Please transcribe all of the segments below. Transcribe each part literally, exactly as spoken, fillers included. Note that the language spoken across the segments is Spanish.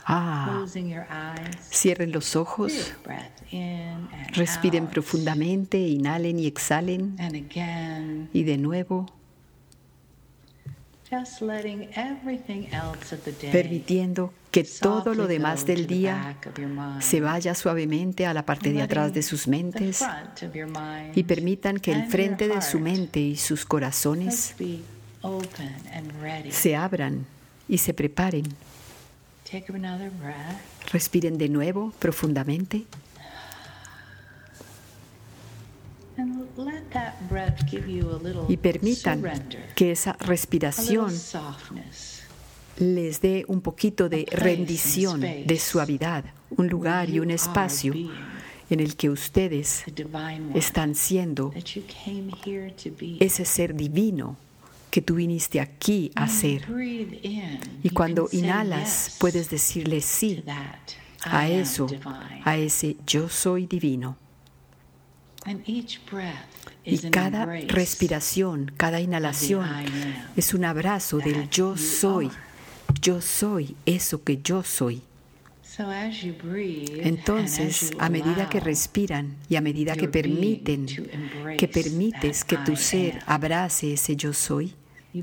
Ah, cierren los ojos, respiren profundamente, inhalen y exhalen, y de nuevo, permitiendo que todo lo demás del día se vaya suavemente a la parte de atrás de sus mentes y permitan que el frente de su mente y sus corazones se abran y se preparen. Respiren de nuevo profundamente. Y permitan que esa respiración les dé un poquito de rendición, de suavidad, un lugar y un espacio en el que ustedes están siendo ese ser divino que tú viniste aquí a ser. Y cuando inhalas, puedes decirle sí a eso, a ese yo soy divino. Y cada respiración, cada inhalación es un abrazo del yo soy. Yo soy eso que yo soy. Entonces, a medida que respiran y a medida que permiten, que permites que tu ser abrace ese yo soy,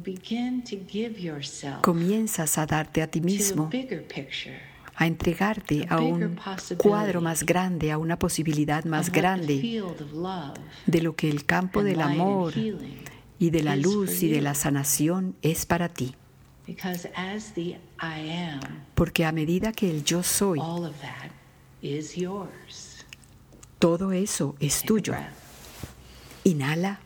comienzas a darte a ti mismo, a entregarte a un cuadro más grande, a una posibilidad más grande de lo que el campo del amor y de la luz y de la sanación es para ti. Porque a medida que el yo soy, todo eso es tuyo. Inhala,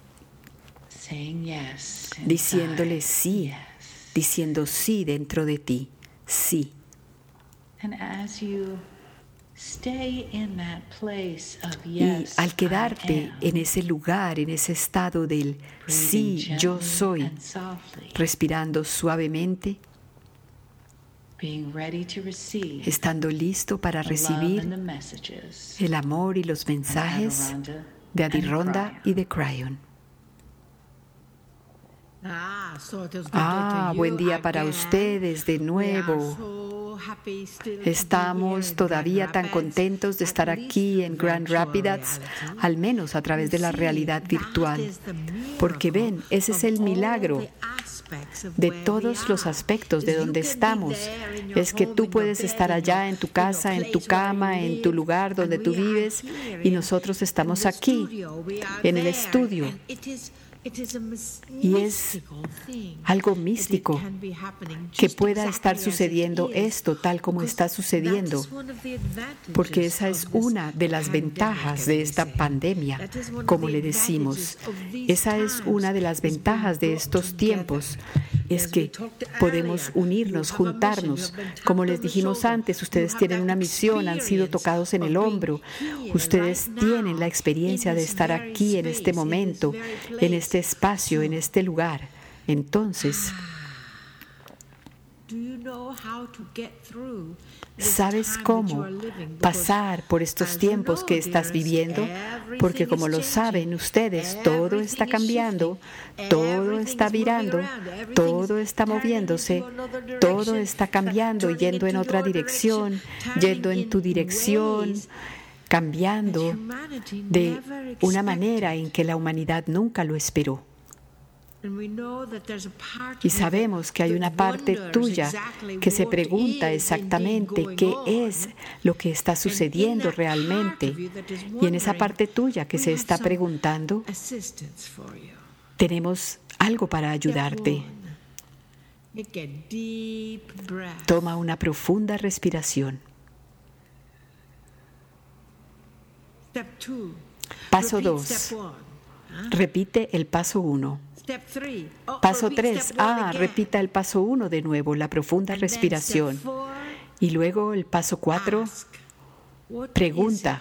diciéndole sí, diciendo sí dentro de ti, sí. Y al quedarte en ese lugar, en ese estado del sí, yo soy, respirando suavemente, estando listo para recibir el amor y los mensajes de Adironda y de Cryon. Ah, buen día para ustedes de nuevo. Estamos todavía tan contentos de estar aquí en Grand Rapids, al menos a través de la realidad virtual, porque ven, ese es el milagro de todos los aspectos de donde estamos. Es que tú puedes estar allá en tu casa, en tu cama, en tu lugar donde tú vives, y nosotros estamos aquí, en el estudio. Y es algo místico que pueda estar sucediendo esto tal como está sucediendo, porque esa es una de las ventajas de esta pandemia, como le decimos. Esa es una de las ventajas de estos tiempos, es que podemos unirnos, juntarnos. Como les dijimos antes, ustedes tienen una misión, han sido tocados en el hombro. Ustedes tienen la experiencia de estar aquí en este momento, en este espacio, en este lugar. Entonces, ¿sabes cómo pasar por estos tiempos que estás viviendo? Porque como lo saben ustedes, todo está cambiando, todo está virando, todo está moviéndose, todo está cambiando, yendo en otra dirección, yendo en tu dirección, cambiando de una manera en que la humanidad nunca lo esperó. Y sabemos que hay una parte tuya que se pregunta exactamente qué es lo que está sucediendo realmente. Y en esa parte tuya que se está preguntando, tenemos algo para ayudarte. Toma una profunda respiración. Paso dos. Repite el paso uno. Paso tres. Ah, repita el paso uno de nuevo, la profunda respiración. Y luego el paso cuatro. Pregunta.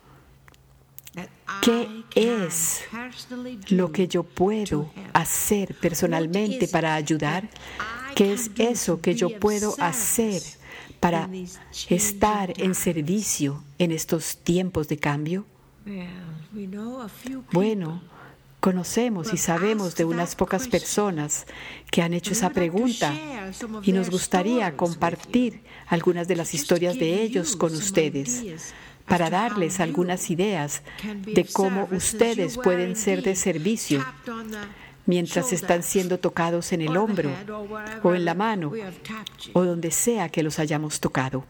¿Qué es lo que yo puedo hacer personalmente para ayudar? ¿Qué es eso que yo puedo hacer para estar en servicio en estos tiempos de cambio? Bueno, Conocemos y sabemos de unas pocas personas que han hecho esa pregunta y nos gustaría compartir algunas de las historias de ellos con ustedes para darles algunas ideas de cómo ustedes pueden ser de servicio mientras están siendo tocados en el hombro o en la mano o donde sea que los hayamos tocado.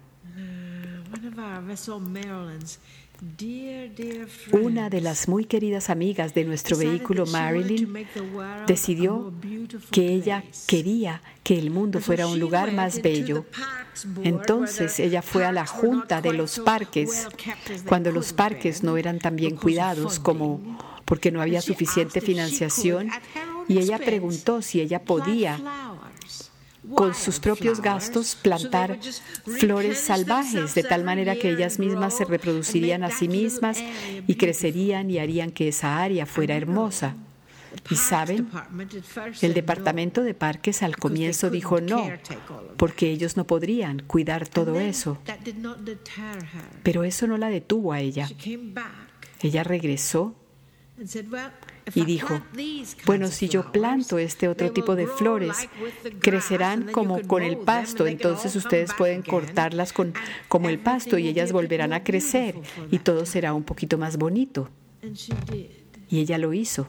Una de las muy queridas amigas de nuestro vehículo, Marilyn, decidió que ella quería que el mundo fuera un lugar más bello. Entonces ella fue a la junta de los parques, cuando los parques no eran tan bien cuidados como porque no había suficiente financiación, y ella preguntó si ella podía con sus propios gastos plantar flores salvajes de tal manera que ellas mismas se reproducirían a sí mismas y crecerían y harían que esa área fuera hermosa. Y saben, el departamento de parques al comienzo dijo no, porque ellos no podrían cuidar todo eso. Pero eso no la detuvo a ella. Ella regresó y dijo, bueno, si yo planto este otro tipo de flores, crecerán como con el pasto, entonces ustedes pueden cortarlas con, como el pasto y ellas volverán a crecer y todo será un poquito más bonito. Y ella lo hizo.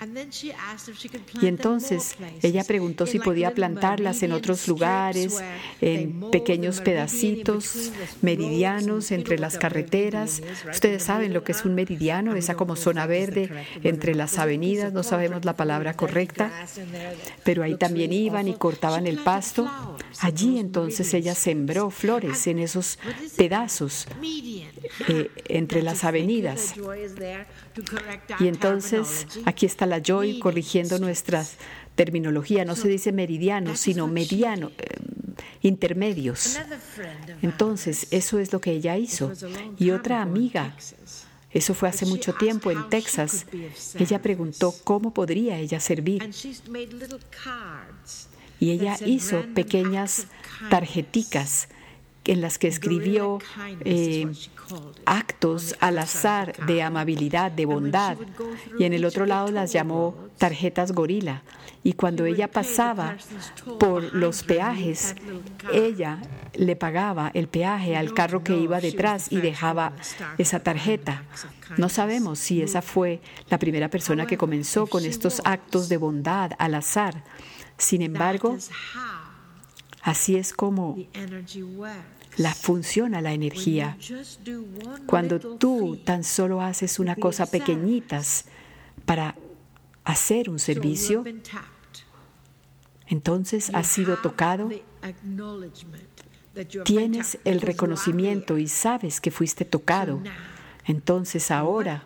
Y entonces ella preguntó si podía plantarlas en otros lugares, en pequeños pedacitos, meridianos entre las carreteras. Ustedes saben lo que es un meridiano, esa como zona verde entre las avenidas, no sabemos la palabra correcta, pero ahí también iban y cortaban el pasto. Allí entonces ella sembró flores en esos pedazos eh, entre las avenidas. Y entonces aquí está la Joy corrigiendo nuestra terminología. No se dice meridiano, sino mediano, eh, intermedios. Entonces, eso es lo que ella hizo. Y otra amiga, eso fue hace mucho tiempo en Texas, ella preguntó cómo podría ella servir. Y ella hizo pequeñas tarjeticas en las que escribió eh, actos al azar de amabilidad, de bondad, y en el otro lado las llamó tarjetas gorila. Y cuando ella pasaba por los peajes, ella le pagaba el peaje al carro que iba detrás y dejaba esa tarjeta. No sabemos si esa fue la primera persona que comenzó con estos actos de bondad al azar. Sin embargo, así es como la funciona la energía. Cuando tú tan solo haces una cosa pequeñitas para hacer un servicio, entonces has sido tocado, tienes el reconocimiento y sabes que fuiste tocado. Entonces ahora,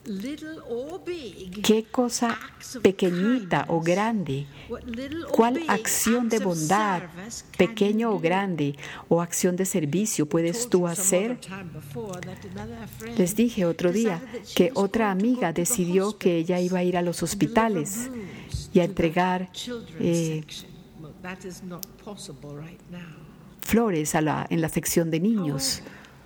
¿qué cosa pequeñita o grande? ¿Cuál acción de bondad, pequeño o grande, o acción de servicio puedes tú hacer? Les dije otro día que otra amiga decidió que ella iba a ir a los hospitales y a entregar eh, flores a la, en la sección de niños.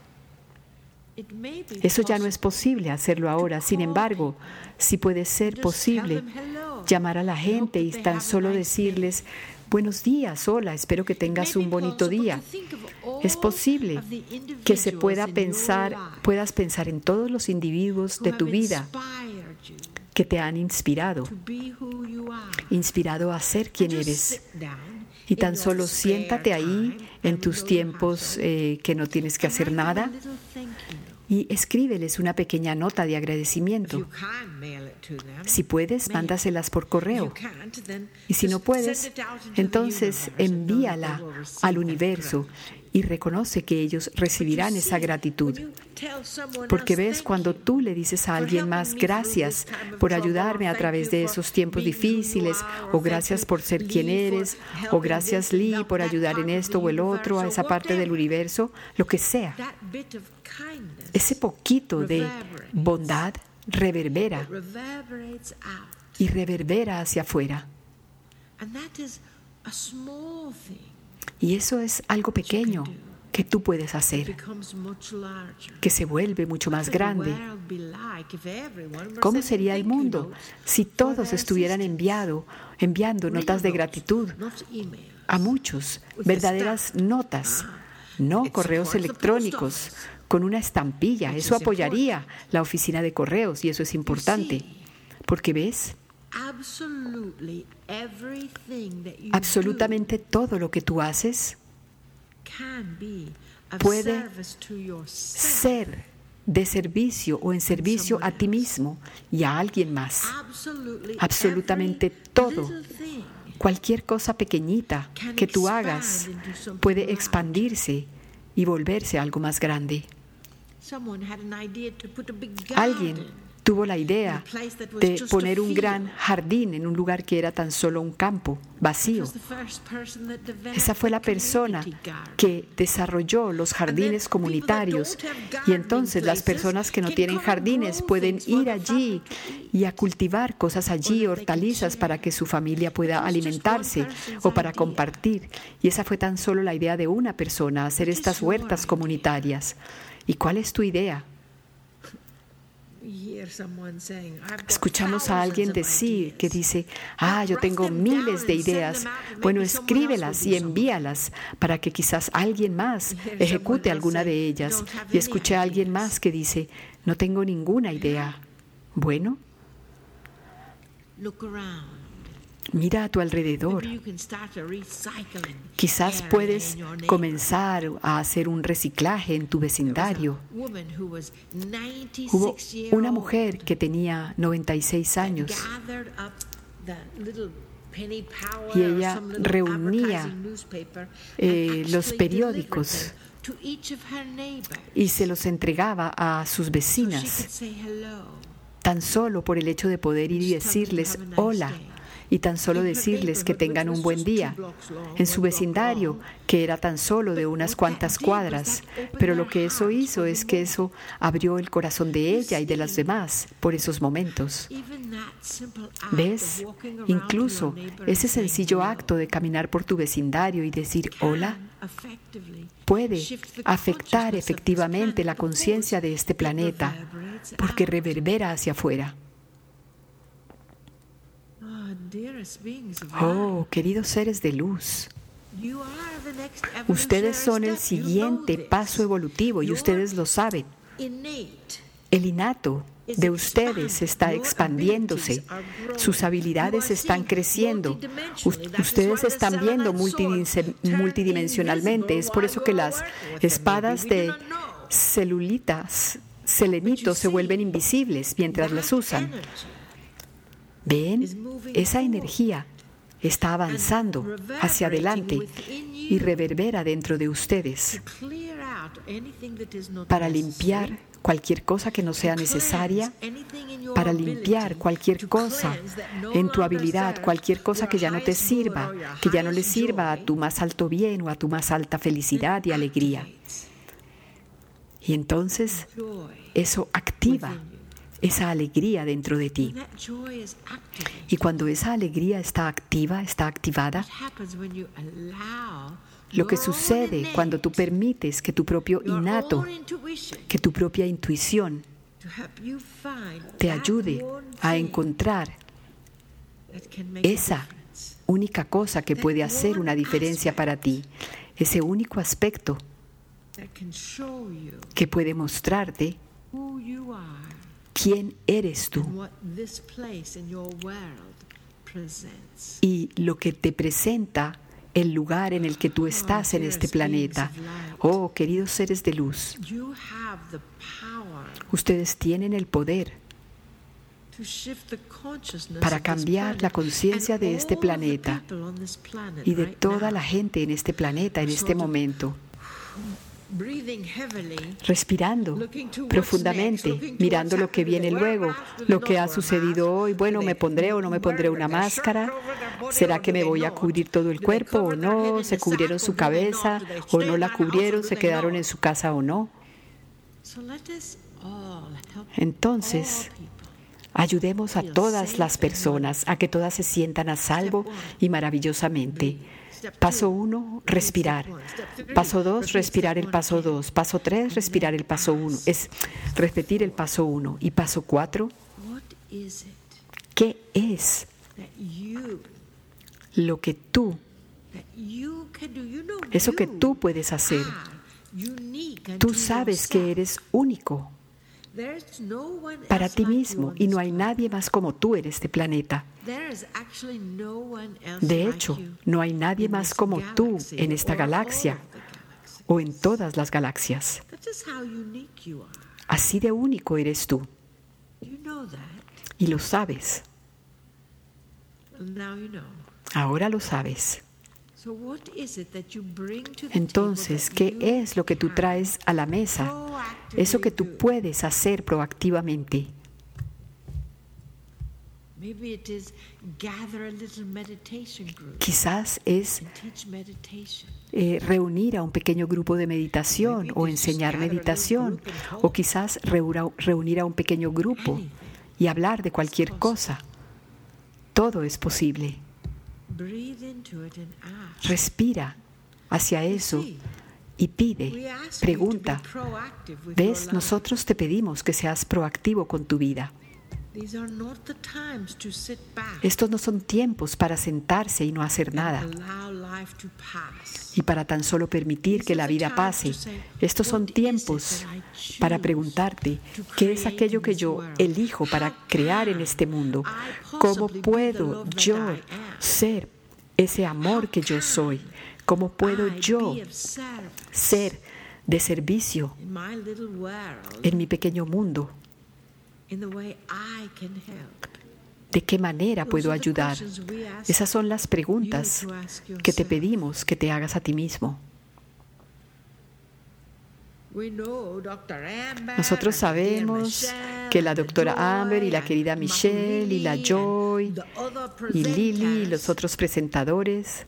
Eso ya no es posible hacerlo ahora. Sin embargo, sí puede ser posible llamar a la gente y tan solo decirles, buenos días, hola, espero que tengas un bonito día. Es posible que se pueda pensar, puedas pensar en todos los individuos de tu vida que te han inspirado, inspirado a ser quien eres. Y tan solo siéntate ahí en tus tiempos eh, que no tienes que hacer nada y escríbeles una pequeña nota de agradecimiento. Si puedes, mándaselas por correo. Y si no puedes, entonces envíala al universo y reconoce que ellos recibirán esa gratitud. Porque ves, cuando tú le dices a alguien más, gracias por ayudarme a través de esos tiempos difíciles, o gracias por ser quien eres, o gracias Lee por ayudar en esto o el otro, a esa parte del universo, lo que sea, ese poquito de bondad reverbera y reverbera hacia afuera. Y eso es algo pequeño que tú puedes hacer, que se vuelve mucho más grande. ¿Cómo sería el mundo si todos estuvieran enviado, enviando notas de gratitud a muchos, verdaderas notas, no correos electrónicos con una estampilla? Eso apoyaría la oficina de correos y eso es importante, porque ves, absolutamente todo lo que tú haces puede ser de servicio o en servicio a ti mismo y a alguien más. Absolutamente todo, cualquier cosa pequeñita que tú hagas puede expandirse y volverse algo más grande. Alguien tuvo la idea de poner un gran jardín en un lugar que era tan solo un campo vacío. Esa fue la persona que desarrolló los jardines comunitarios. Y entonces las personas que no tienen jardines pueden ir allí y a cultivar cosas allí, hortalizas, para que su familia pueda alimentarse o para compartir. Y esa fue tan solo la idea de una persona, hacer estas huertas comunitarias. ¿Y cuál es tu idea? Escuchamos a alguien decir que dice, ah, yo tengo miles de ideas. Bueno, escríbelas y envíalas para que quizás alguien más ejecute alguna de ellas. Y escuché a alguien más que dice, no tengo ninguna idea. Bueno, mira a tu alrededor. Quizás puedes comenzar a hacer un reciclaje en tu vecindario. Hubo una mujer que tenía noventa y seis años y ella reunía eh, los periódicos y se los entregaba a sus vecinas, tan solo por el hecho de poder ir y decirles hola. Y tan solo decirles que tengan un buen día en su vecindario, que era tan solo de unas cuantas cuadras. Pero lo que eso hizo es que eso abrió el corazón de ella y de las demás por esos momentos. ¿Ves? Incluso ese sencillo acto de caminar por tu vecindario y decir hola puede afectar efectivamente la conciencia de este planeta, porque reverbera hacia afuera. Oh, queridos seres de luz, ustedes son el siguiente paso evolutivo y ustedes lo saben. El innato de ustedes está expandiéndose, sus habilidades están creciendo, ustedes están viendo multidimensionalmente. Es por eso que las espadas de celulitas, selenito, se vuelven invisibles mientras las usan. ¿Ven? Esa energía está avanzando hacia adelante y reverbera dentro de ustedes para limpiar cualquier cosa que no sea necesaria, para limpiar cualquier cosa en tu habilidad, cualquier cosa que ya no te sirva, que ya no le sirva a tu más alto bien o a tu más alta felicidad y alegría. Y entonces eso activa esa alegría dentro de ti. Y cuando esa alegría está activa, está activada, lo que sucede cuando tú permites que tu propio innato, que tu propia intuición te ayude a encontrar esa única cosa que puede hacer una diferencia para ti, ese único aspecto que puede mostrarte quién eres tú y lo que te presenta el lugar en el que tú estás en este planeta. Oh, queridos seres de luz, ustedes tienen el poder para cambiar la conciencia de este planeta y de toda la gente en este planeta en este momento. Respirando profundamente, mirando lo que viene luego, lo que ha sucedido hoy. Bueno, ¿me pondré o no me pondré una máscara? ¿Será que me voy a cubrir todo el cuerpo o no? ¿Se cubrieron su cabeza o no la cubrieron? ¿Se quedaron en su casa o no? Entonces, ayudemos a todas las personas a que todas se sientan a salvo y maravillosamente. Paso uno, respirar. Paso dos, respirar el paso dos. Paso tres, respirar el paso uno. Es repetir el paso uno. Y paso cuatro, ¿qué es lo que tú, eso que tú puedes hacer? Tú sabes que eres único para ti mismo y no hay nadie más como tú en este planeta. De hecho, no hay nadie más como tú en esta galaxia o en todas las galaxias. Así de único eres tú. Y lo sabes. Ahora lo sabes. Entonces, ¿qué es lo que tú traes a la mesa? Eso que tú puedes hacer proactivamente. Quizás es eh, reunir a un pequeño grupo de meditación o enseñar meditación, o quizás reunir a un pequeño grupo y hablar de cualquier cosa. Todo es posible. Respira hacia eso y pide, pregunta. ¿Ves? Nosotros te pedimos que seas proactivo con tu vida. Estos no son tiempos para sentarse y no hacer nada y para tan solo permitir que la vida pase. Estos son tiempos para preguntarte, ¿qué es aquello que yo elijo para crear en este mundo? ¿Cómo puedo yo ser ese amor que yo soy? ¿Cómo puedo yo ser de servicio en mi pequeño mundo? ¿De qué manera puedo ayudar? Esas son las preguntas que te pedimos que te hagas a ti mismo. Nosotros sabemos que la doctora Amber y la querida Michelle y la Joy y Lily y los otros presentadores,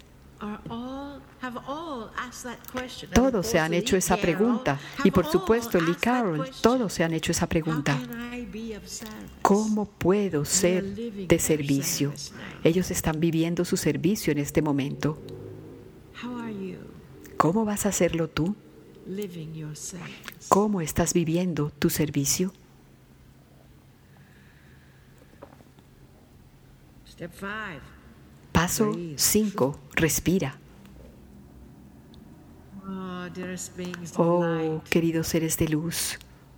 todos se han hecho esa pregunta. Y por supuesto, Lee Carroll, todos se han hecho esa pregunta. ¿Cómo puedo ser de servicio? Ellos están viviendo su servicio en este momento. ¿Cómo vas a hacerlo tú? ¿Cómo estás viviendo tu servicio? Paso cinco. Respira. Oh, queridos seres de luz,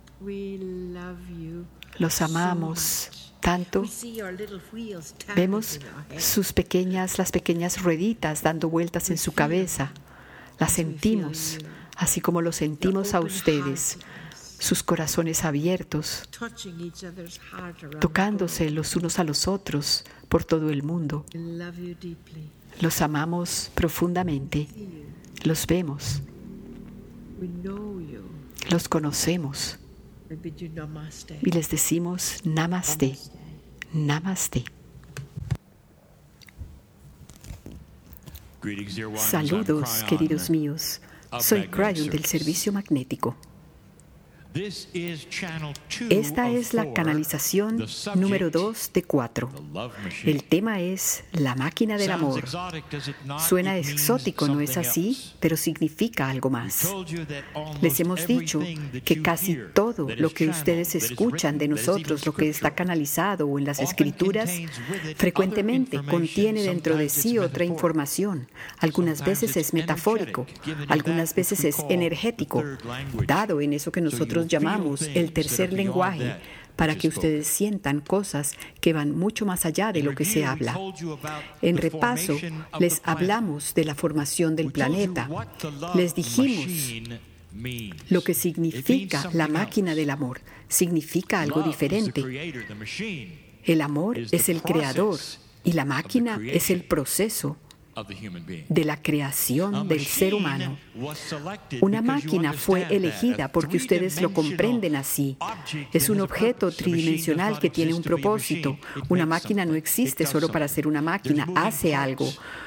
los amamos tanto. Vemos sus pequeñas, las pequeñas rueditas dando vueltas en su cabeza. Las sentimos, así como lo sentimos a ustedes, sus corazones abiertos, tocándose los unos a los otros por todo el mundo. Los amamos profundamente. Los vemos. Los conocemos. Y les decimos Namaste. Namaste. Saludos, queridos míos. Soy Cryon del Servicio Magnético. Esta es la canalización número dos de cuatro. El tema es la máquina del amor. Suena exótico, ¿no es así? Pero significa algo más. Les hemos dicho que casi todo lo que ustedes escuchan de nosotros, lo que está canalizado o en las escrituras, frecuentemente contiene dentro de sí otra información. Algunas veces es metafórico, algunas veces es energético, dado en eso que nosotros llamamos el tercer lenguaje, para que ustedes sientan cosas que van mucho más allá de lo que se habla. En repaso, les hablamos de la formación del planeta. Les dijimos lo que significa la máquina del amor. Significa algo diferente. El amor es el creador y la máquina es el proceso de la creación del ser humano. Una máquina fue elegida porque ustedes lo comprenden así. Es un objeto tridimensional que tiene un propósito. Una máquina no existe solo para ser una máquina, hace algo.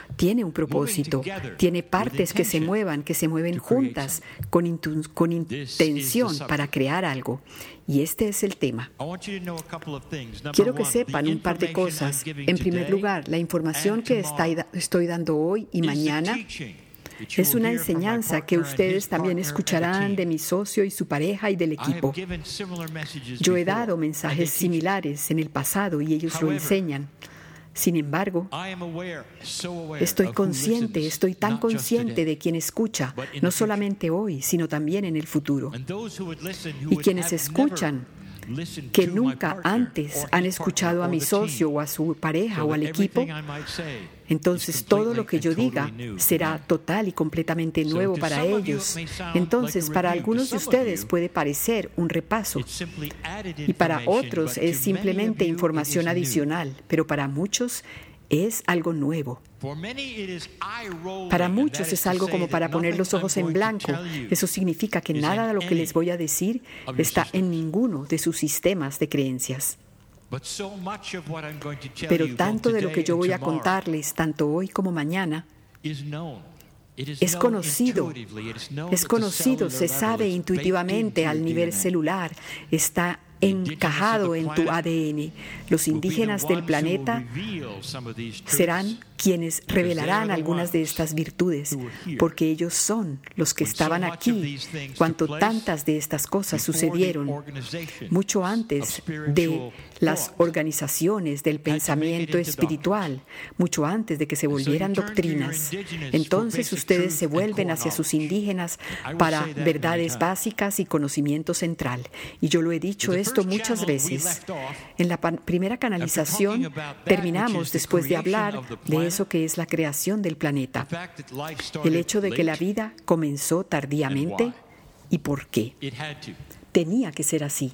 tiene un propósito, tiene partes que se muevan, que se mueven juntas con, intu- con intención para crear algo. Y este es el tema. Quiero que sepan un par de cosas. En primer lugar, la información que está, estoy dando hoy y mañana es una enseñanza que ustedes también escucharán de mi socio y su pareja y del equipo. Yo he dado mensajes similares en el pasado y ellos lo enseñan. Sin embargo, estoy consciente, estoy tan consciente de quien escucha, no solamente hoy, sino también en el futuro. Y quienes escuchan, que nunca antes han escuchado a mi socio o a su pareja o al equipo, entonces todo lo que yo diga será total y completamente nuevo para ellos. Entonces, para algunos de ustedes puede parecer un repaso y para otros es simplemente información adicional, pero para muchos es algo nuevo. Para muchos es algo como para poner los ojos en blanco. Eso significa que nada de lo que les voy a decir está en ninguno de sus sistemas de creencias. Pero tanto de lo que yo voy a contarles, tanto hoy como mañana, es conocido. Es conocido, se sabe intuitivamente al nivel celular, está encajado en tu A D N. Los indígenas del planeta serán quienes revelarán algunas de estas virtudes, porque ellos son los que estaban aquí cuando tantas de estas cosas sucedieron, mucho antes de las organizaciones del pensamiento espiritual, mucho antes de que se volvieran doctrinas. Entonces ustedes se vuelven hacia sus indígenas para verdades básicas y conocimiento central. Y yo lo he dicho esto muchas veces. En la primera canalización terminamos después de hablar de eso que es la creación del planeta, el hecho de que la vida comenzó tardíamente y por qué. Tenía que ser así,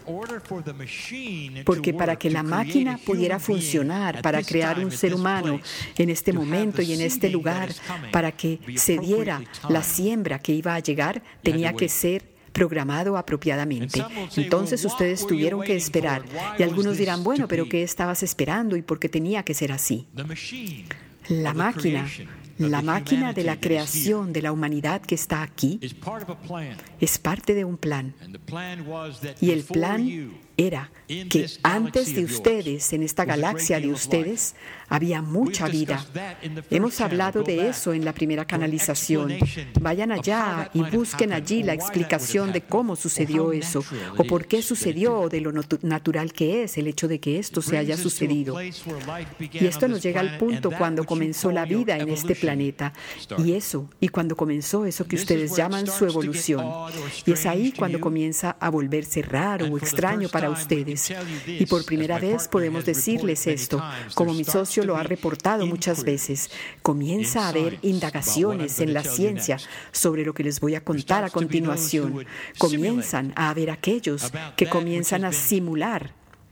porque para que la máquina pudiera funcionar, para crear un ser humano en este momento y en este lugar, para que se diera la siembra que iba a llegar, tenía que ser programado apropiadamente. Entonces ustedes tuvieron que esperar. Y algunos dirán, bueno, pero ¿qué estabas esperando y por qué tenía que ser así? La máquina, la máquina de la creación de la humanidad que está aquí es parte de un plan. Y el plan era que antes de ustedes, en esta galaxia de ustedes, había mucha vida. Hemos hablado de eso en la primera canalización. Vayan allá y busquen allí la explicación de cómo sucedió eso, o por qué sucedió, o de lo natural que es el hecho de que esto se haya sucedido. Y esto nos llega al punto cuando comenzó la vida en este planeta, y eso, y cuando comenzó eso que ustedes llaman su evolución. Y es ahí cuando comienza a volverse raro o extraño para ustedes. Y por primera vez podemos decirles esto, como mi socio lo ha reportado muchas veces. Comienza a haber indagaciones en la ciencia sobre lo que les voy a contar a continuación. Comienzan a haber aquellos que comienzan a simular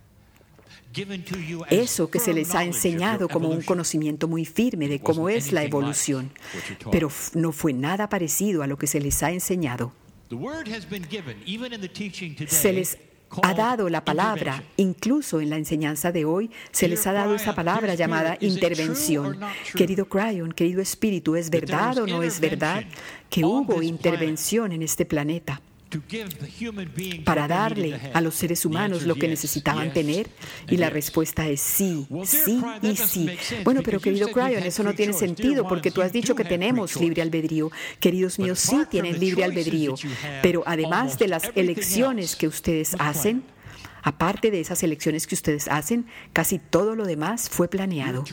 eso que se les ha enseñado como un conocimiento muy firme de cómo es la evolución, pero no fue nada parecido a lo que se les ha enseñado. Se les ha dado la palabra, incluso en la enseñanza de hoy, se les ha dado esa palabra llamada intervención. Querido Cryon, querido espíritu, ¿es verdad o no es verdad que hubo intervención en este planeta para darle a los seres humanos lo que necesitaban tener? Y la respuesta es sí, sí y sí. Bueno, pero querido Cryon, eso no tiene sentido porque tú has dicho que tenemos libre albedrío. Queridos míos, sí tienen libre albedrío, pero además de las elecciones que ustedes hacen, aparte de esas elecciones que ustedes hacen, casi todo lo demás fue planeado.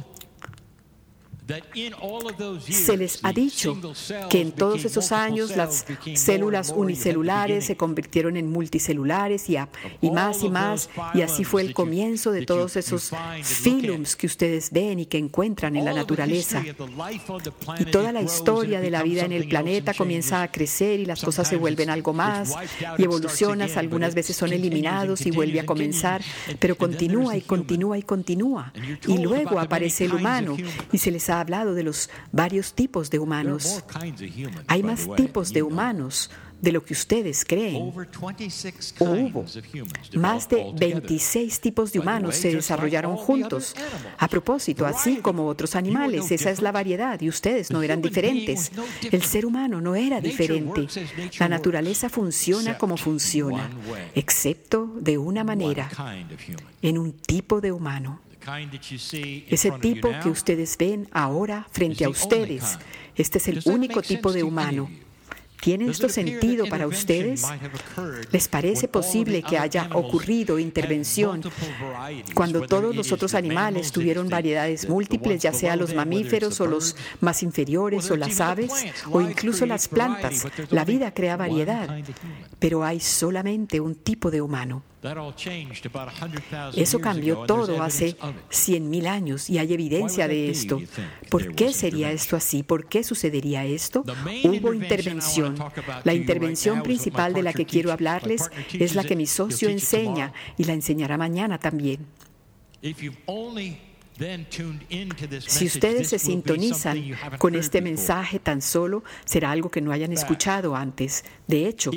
Se les ha dicho que en todos esos años las células unicelulares se convirtieron en multicelulares y, a, y más y más, y así fue el comienzo de todos esos filums que ustedes ven y que encuentran en la naturaleza. Y toda la historia de la vida en el planeta comienza a crecer y las cosas se vuelven algo más y evolucionas, algunas veces son eliminados y vuelve a comenzar, pero continúa y continúa y continúa. Y luego aparece el humano y se les ha ha hablado de los varios tipos de humanos. Hay más tipos de humanos de lo que ustedes creen. O hubo. Más de veintiséis tipos de humanos se desarrollaron juntos. A propósito, así como otros animales, esa es la variedad y ustedes no eran diferentes. El ser humano no era diferente. La naturaleza funciona como funciona, excepto de una manera, en un tipo de humano. Ese tipo que ustedes ven ahora frente a ustedes, este es el único tipo de humano. ¿Tiene esto sentido para ustedes? ¿Les parece posible que haya ocurrido intervención cuando todos los otros animales tuvieron variedades múltiples, ya sea los mamíferos o los más inferiores o las aves o incluso las plantas? La vida crea variedad, pero hay solamente un tipo de humano. Eso cambió todo hace cien mil años y hay evidencia de esto. ¿Por qué sería esto así? ¿Por qué sucedería esto? Hubo intervención. La intervención principal de la que quiero hablarles es la que mi socio enseña y la enseñará mañana también. Si ustedes se sintonizan con este mensaje tan solo, será algo que no hayan escuchado antes. De hecho,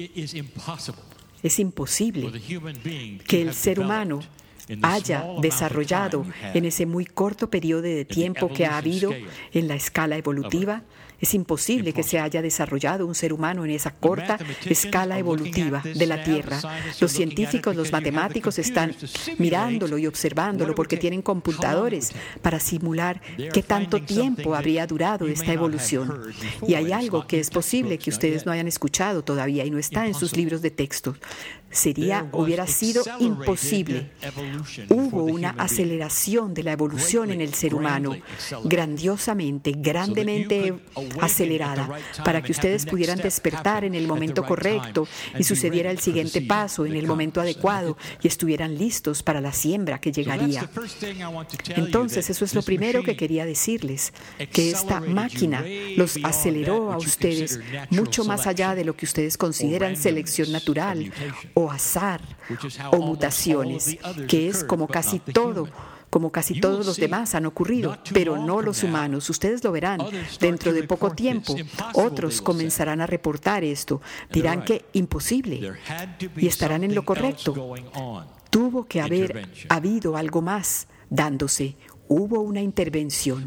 es imposible que el ser humano haya desarrollado en ese muy corto periodo de tiempo que ha habido en la escala evolutiva. Es imposible que se haya desarrollado un ser humano en esa corta escala evolutiva de la Tierra. Los científicos, los matemáticos están mirándolo y observándolo porque tienen computadores para simular qué tanto tiempo habría durado esta evolución. Y hay algo que es posible que ustedes no hayan escuchado todavía y no está en sus libros de texto. Sería, hubiera sido imposible. Hubo una aceleración de la evolución en el ser humano, grandiosamente, grandemente acelerada, para que ustedes pudieran despertar en el momento correcto y sucediera el siguiente paso en el momento adecuado y estuvieran listos para la siembra que llegaría. Entonces, eso es lo primero que quería decirles, que esta máquina los aceleró a ustedes mucho más allá de lo que ustedes consideran selección natural o azar o mutaciones, que es como casi todo, como casi todos los demás han ocurrido, pero no los humanos. Ustedes lo verán dentro de poco tiempo. Otros comenzarán a reportar esto. Dirán que imposible y estarán en lo correcto. Tuvo que haber habido algo más dándose. Hubo una intervención.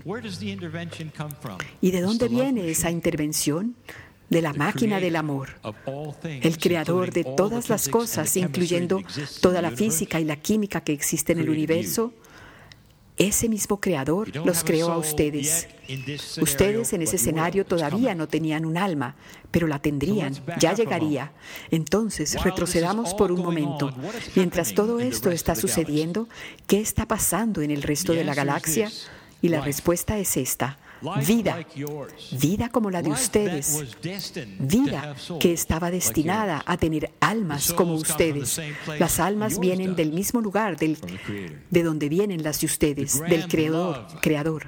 ¿Y de dónde viene esa intervención? De la máquina del amor, el creador de todas las cosas, incluyendo toda la física y la química que existe en el universo. Ese mismo creador los creó a ustedes. Ustedes en ese escenario todavía no tenían un alma, pero la tendrían, ya llegaría. Entonces, retrocedamos por un momento. Mientras todo esto está sucediendo, ¿qué está pasando en el resto de la galaxia? Y la respuesta es esta. Vida, vida como la de ustedes, vida que estaba destinada a tener almas como ustedes. Las almas vienen del mismo lugar del, de donde vienen las de ustedes, del creador, creador.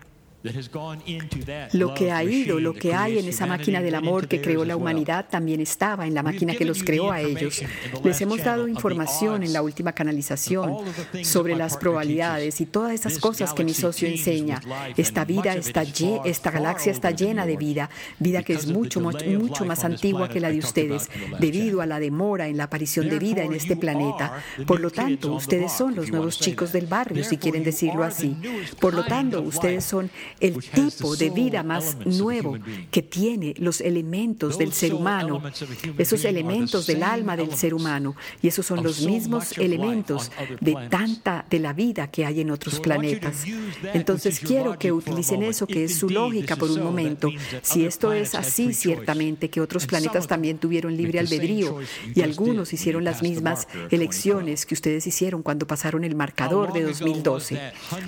Lo que ha ido, lo que hay en esa máquina del amor que creó la humanidad también estaba en la máquina que los creó a ellos. Les hemos dado información en la última canalización sobre las probabilidades y todas esas cosas que mi socio enseña. Esta vida, está lle- esta galaxia está llena de vida, vida que es mucho, mucho más antigua que la de ustedes, debido a la demora en la aparición de vida en este planeta. Por lo tanto, ustedes son los nuevos chicos del barrio, si quieren decirlo así. Por lo tanto, ustedes son el tipo de vida más nuevo que tiene los elementos del ser humano, esos elementos del alma del ser humano, y esos son los mismos elementos de tanta de la vida que hay en otros planetas. Entonces quiero que utilicen eso que es su lógica por un momento. Si esto es así, ciertamente que otros planetas también tuvieron libre albedrío y algunos hicieron las mismas elecciones que ustedes hicieron cuando pasaron el marcador de dos mil doce.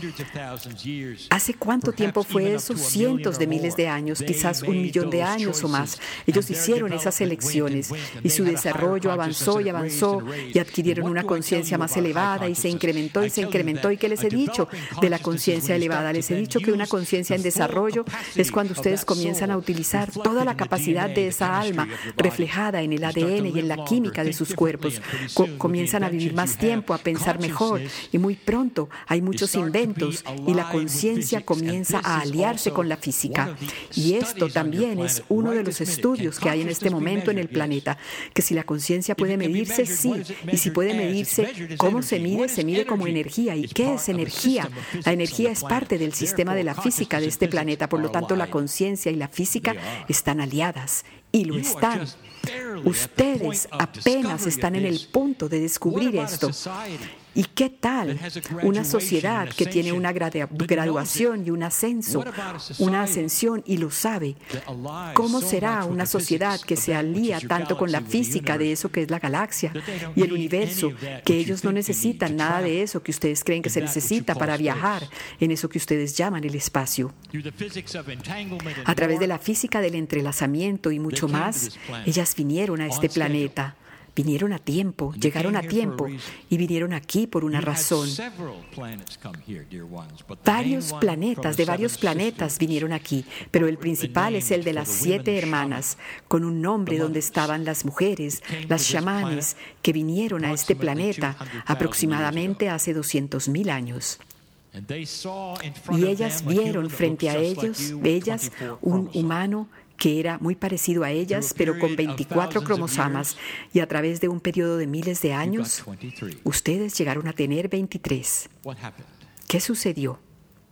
¿Hace cuánto tiempo fue eso? Cientos de miles de años, quizás un millón de años o más. Ellos hicieron esas elecciones y su desarrollo avanzó y avanzó y adquirieron una conciencia más elevada y se incrementó y se incrementó. ¿Y qué les he dicho de la conciencia elevada? Les he dicho que una conciencia en desarrollo es cuando ustedes comienzan a utilizar toda la capacidad de esa alma reflejada en el A D N y en la química de sus cuerpos. Co- comienzan a vivir más tiempo, a pensar mejor y muy pronto hay muchos inventos y la conciencia comienza a aliarse con la física. Y esto también es uno de los estudios que hay en este momento en el planeta, que si la conciencia puede medirse, sí. Y si puede medirse, ¿cómo se mide? Se mide como energía. ¿Y qué es energía? La energía es parte del sistema de la física de este planeta. Por lo tanto, la conciencia y la física están aliadas. Y lo están. Ustedes apenas están en el punto de descubrir esto. ¿Y qué tal una sociedad que tiene una graduación y un ascenso, una ascensión y lo sabe? ¿Cómo será una sociedad que se alía tanto con la física de eso que es la galaxia y el universo, que ellos no necesitan nada de eso que ustedes creen que se necesita para viajar en eso que ustedes llaman el espacio? A través de la física del entrelazamiento y mucho más, ellas vinieron a este planeta. Vinieron a tiempo, llegaron a tiempo y vinieron aquí por una razón. Varios planetas, de varios planetas vinieron aquí, pero el principal es el de las siete hermanas, con un nombre donde estaban las mujeres, las chamanes, que vinieron a este planeta aproximadamente hace doscientos mil años. Y ellas vieron frente a ellos, ellas, un humano que era muy parecido a ellas, pero con veinticuatro cromosomas, y a través de un periodo de miles de años, ustedes llegaron a tener veintitrés. ¿Qué sucedió?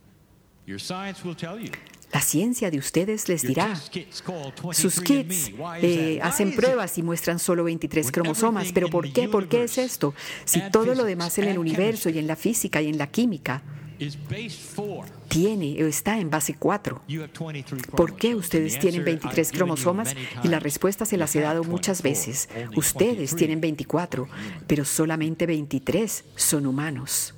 La ciencia de ustedes les dirá. Sus kits eh, hacen pruebas y muestran solo veintitrés cromosomas. ¿Pero por qué? ¿Por qué es esto? Si todo lo demás en el universo y en la física y en la química tiene o está en base cuatro. ¿Por qué ustedes tienen veintitrés cromosomas? Y la respuesta se las he dado muchas veces. Ustedes tienen veinticuatro, pero solamente veintitrés son humanos.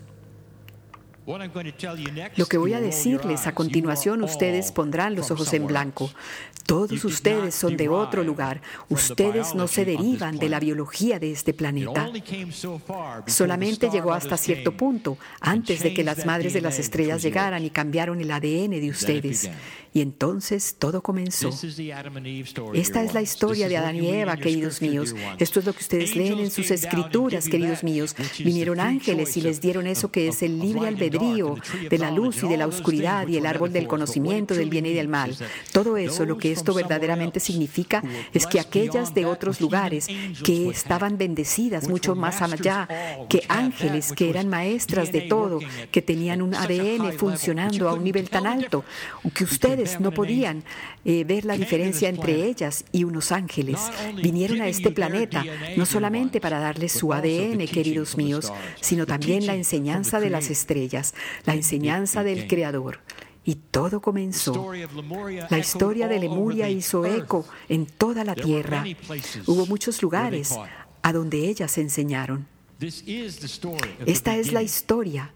Lo que voy a decirles a continuación, ustedes pondrán los ojos en blanco. Todos ustedes son de otro lugar. Ustedes no se derivan de la biología de este planeta. Solamente llegó hasta cierto punto, antes de que las madres de las estrellas llegaran y cambiaron el A D N de ustedes. Y entonces todo comenzó. Esta es la historia de Adán y Eva, queridos míos. Esto es lo que ustedes leen en sus escrituras, queridos míos. Vinieron ángeles y les dieron eso que es el libre albedrío de la luz y de la oscuridad y el árbol del conocimiento del bien y del mal. Todo eso, lo que esto verdaderamente significa es que aquellas de otros lugares que estaban bendecidas mucho más allá que ángeles, que eran maestras de todo, que tenían un A D N funcionando a un nivel tan alto, que ustedes no podían eh, ver la diferencia entre ellas y unos ángeles. Vinieron a este planeta no solamente para darles su A D N, queridos míos, sino también la enseñanza de las estrellas, la enseñanza del Creador. Y todo comenzó. La historia de Lemuria hizo eco en toda la tierra. Hubo muchos lugares a donde ellas enseñaron. Esta es la historia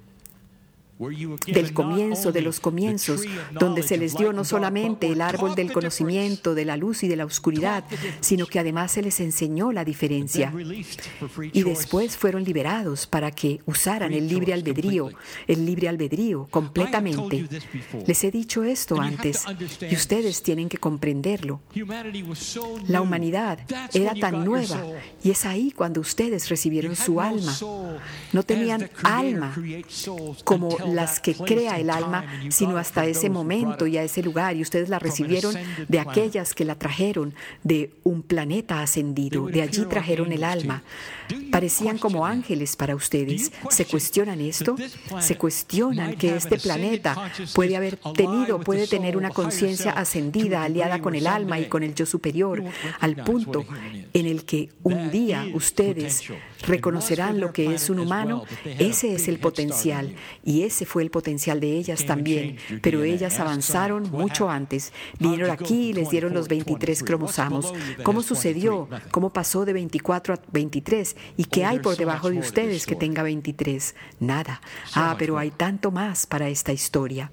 del comienzo de los comienzos, donde se les dio no solamente el árbol del conocimiento, de la luz y de la oscuridad, sino que además se les enseñó la diferencia. Y después fueron liberados para que usaran el libre albedrío, el libre albedrío completamente. Les he dicho esto antes, y ustedes tienen que comprenderlo. La humanidad era tan nueva, y es ahí cuando ustedes recibieron su alma. No tenían alma como las que crea el alma, sino hasta ese momento y a ese lugar, y ustedes la recibieron de aquellas que la trajeron de un planeta ascendido. De allí trajeron el alma. Parecían como ángeles para ustedes. ¿Se cuestionan esto? ¿Se cuestionan que este planeta puede haber tenido, puede tener una conciencia ascendida, aliada con el alma y con el yo superior, al punto en el que un día ustedes reconocerán lo que es un humano? Ese es el potencial, y ese fue el potencial de ellas también, pero ellas avanzaron mucho antes. Vinieron aquí y les dieron los veintitrés cromosomas. ¿Cómo sucedió? ¿Cómo pasó de veinticuatro a veintitrés? ¿Y qué hay por debajo de ustedes que tenga veintitrés? Nada. Ah, pero hay tanto más para esta historia.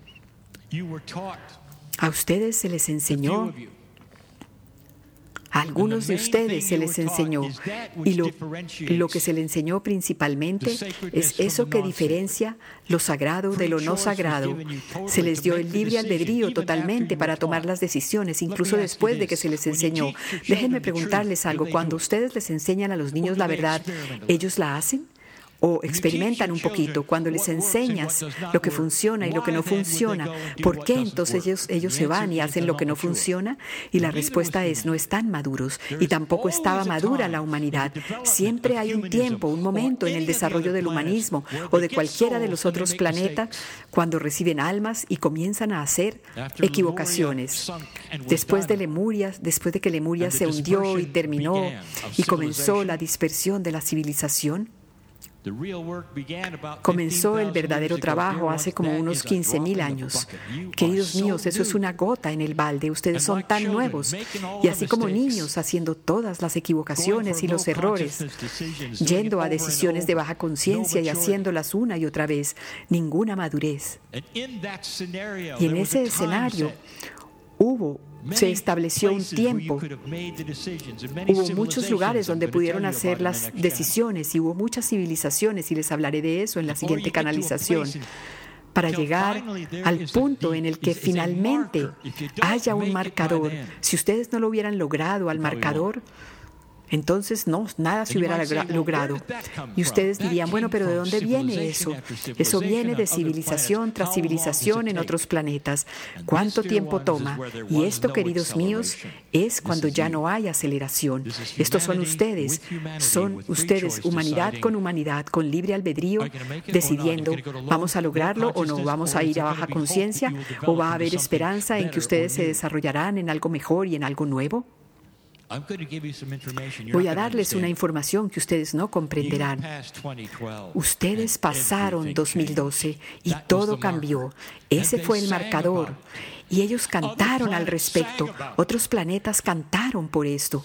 A ustedes se les enseñó, a algunos de ustedes se les enseñó, y lo, lo que se les enseñó principalmente es eso que diferencia lo sagrado de lo no sagrado. Se les dio el libre albedrío totalmente para tomar las decisiones, incluso después de que se les enseñó. Déjenme preguntarles algo. Cuando ustedes les enseñan a los niños la verdad, ¿ellos la hacen? o experimentan un poquito. Cuando les enseñas lo que funciona y lo que no funciona, ¿por qué entonces ellos, ellos se van y hacen lo que no funciona? Y la respuesta es: no están maduros, y tampoco estaba madura la humanidad. Siempre hay un tiempo, un momento en el desarrollo del humanismo o de cualquiera de los otros planetas cuando reciben almas y comienzan a hacer equivocaciones. Después de Lemuria, después de que Lemuria se hundió y terminó y comenzó la dispersión de la civilización, comenzó el verdadero trabajo hace como unos quince mil años. Queridos míos, eso es una gota en el balde. Ustedes son tan nuevos. Y así como niños haciendo todas las equivocaciones y los errores, yendo a decisiones de baja conciencia y haciéndolas una y otra vez, ninguna madurez. Y en ese escenario hubo se estableció un tiempo. Hubo muchos lugares donde pudieron hacer las decisiones y hubo muchas civilizaciones, y les hablaré de eso en la siguiente canalización, para llegar al punto en el que finalmente haya un marcador. Si ustedes no lo hubieran logrado al marcador, entonces no, nada se hubiera logrado. Y ustedes dirían: bueno, pero ¿de dónde viene eso? Eso viene de civilización tras civilización en otros planetas. ¿Cuánto tiempo toma? Y esto, queridos míos, es cuando ya no hay aceleración. Estos son ustedes. Son ustedes, humanidad con humanidad, con libre albedrío, decidiendo: ¿vamos a lograrlo o no? ¿Vamos a ir a baja conciencia? ¿O va a haber esperanza en que ustedes se desarrollarán en algo mejor y en algo nuevo? Voy a darles una información que ustedes no comprenderán. Ustedes pasaron dos mil doce y todo cambió. Ese fue el marcador. Y ellos cantaron al respecto. Otros planetas cantaron por esto.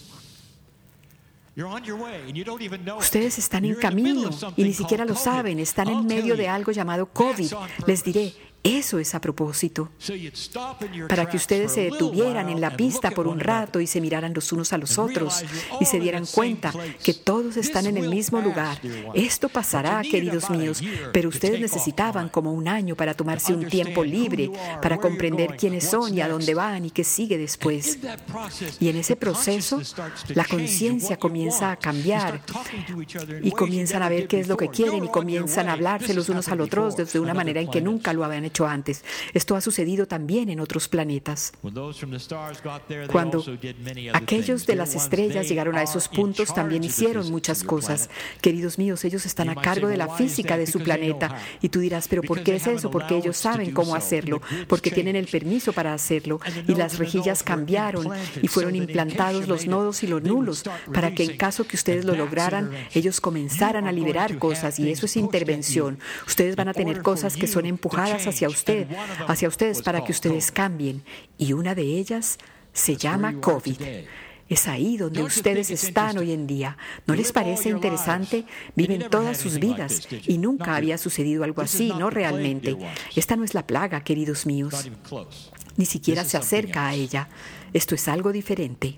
Ustedes están en camino y ni siquiera lo saben. Están en medio de algo llamado COVID. Les diré, eso es a propósito, para que ustedes se detuvieran en la pista por un rato y se miraran los unos a los otros y se dieran cuenta que todos están en el mismo lugar. Esto pasará, queridos míos, pero ustedes necesitaban como un año para tomarse un tiempo libre, para comprender quiénes son y a dónde van y qué sigue después. Y en ese proceso, la conciencia comienza a cambiar y comienzan a ver qué es lo que quieren y comienzan a hablarse los unos a los otros de una manera en que nunca lo habían hecho antes. Esto ha sucedido también en otros planetas. Cuando aquellos de las estrellas llegaron a esos puntos, también hicieron muchas cosas. Queridos míos, ellos están a cargo de la física de su planeta. Y tú dirás, ¿pero por qué es eso? Porque ellos saben cómo hacerlo, porque tienen el permiso para hacerlo. Y las rejillas cambiaron y fueron implantados los nodos y los nulos para que en caso que ustedes lo lograran, ellos comenzaran a liberar cosas. Y eso es intervención. Ustedes van a tener cosas que son empujadas hacia usted, hacia ustedes para que ustedes cambien. Y una de ellas se llama COVID. Es ahí donde ustedes están hoy en día. ¿No les parece interesante? Viven todas sus vidas y nunca había sucedido algo así, no realmente. Esta no es la plaga, queridos míos. Ni siquiera se acerca a ella. Esto es algo diferente.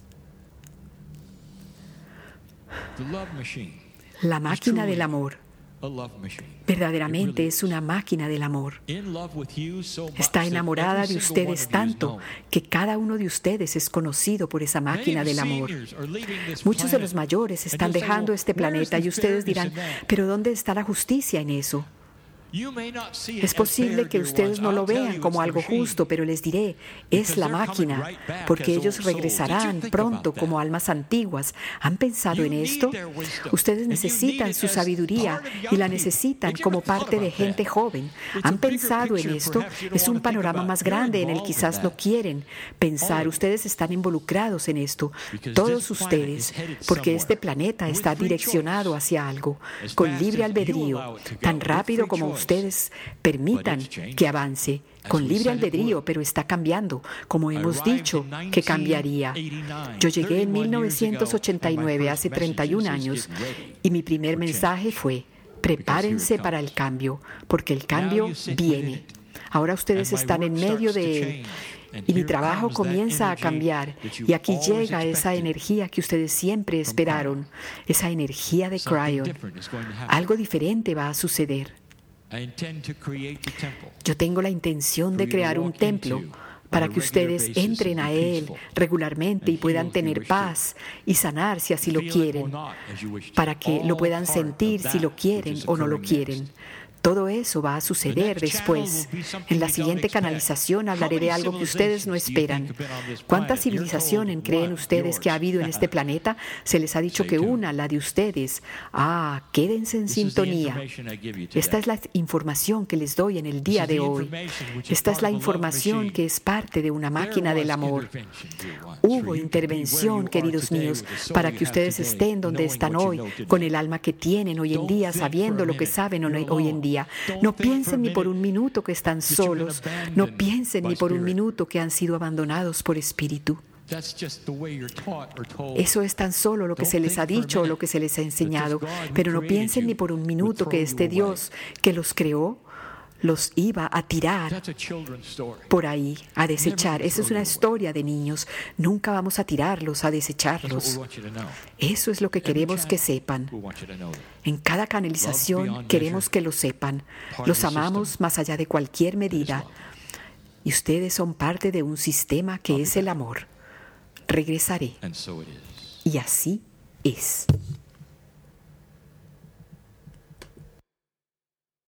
La máquina del amor. Verdaderamente es una máquina del amor. Está enamorada de ustedes tanto que cada uno de ustedes es conocido por esa máquina del amor. Muchos de los mayores están dejando este planeta y ustedes dirán, ¿pero dónde está la justicia en eso? Es posible que ustedes no lo vean como algo justo, pero les diré, es la máquina, porque ellos regresarán pronto como almas antiguas. ¿Han pensado en esto? Ustedes necesitan su sabiduría y la necesitan como parte de gente joven. ¿Han pensado en esto? Es un panorama más grande en el que quizás no quieren pensar. Ustedes están involucrados en esto, todos ustedes, porque este planeta está direccionado hacia algo, con libre albedrío, tan rápido como ustedes. Ustedes permitan que avance con libre albedrío, pero está cambiando, como hemos dicho que cambiaría. Yo llegué en mil novecientos ochenta y nueve, hace treinta y un años, y mi primer mensaje fue, prepárense para el cambio, porque el cambio viene. Ahora ustedes están en medio de él. Y mi trabajo comienza a cambiar. Y aquí llega esa energía que ustedes siempre esperaron, esa energía de Cryon. Algo diferente va a suceder. Yo tengo la intención de crear un templo para que ustedes entren a Él regularmente y puedan tener paz y sanar si así lo quieren, para que lo puedan sentir si lo quieren o no lo quieren. Todo eso va a suceder después. En la siguiente canalización hablaré de algo que ustedes no esperan. ¿Cuántas civilizaciones creen ustedes que ha habido en este planeta? Se les ha dicho que una, la de ustedes. Ah, quédense en sintonía. Esta es la información que les doy en el día de hoy. Esta es la información que es parte de una máquina del amor. Hubo intervención, queridos míos, para que ustedes estén donde están hoy, con el alma que tienen hoy en día, sabiendo lo que saben hoy en día. No piensen ni por un minuto que están solos. No piensen ni por un minuto que han sido abandonados por espíritu. Eso es tan solo lo que se les ha dicho o lo que se les ha enseñado. Pero no piensen ni por un minuto que este Dios que los creó los iba a tirar por ahí, a desechar. Esa es una historia de niños. Nunca vamos a tirarlos, a desecharlos. Eso es lo que queremos que sepan. En cada canalización queremos que lo sepan. Los amamos más allá de cualquier medida. Y ustedes son parte de un sistema que es el amor. Regresaré. Y así es.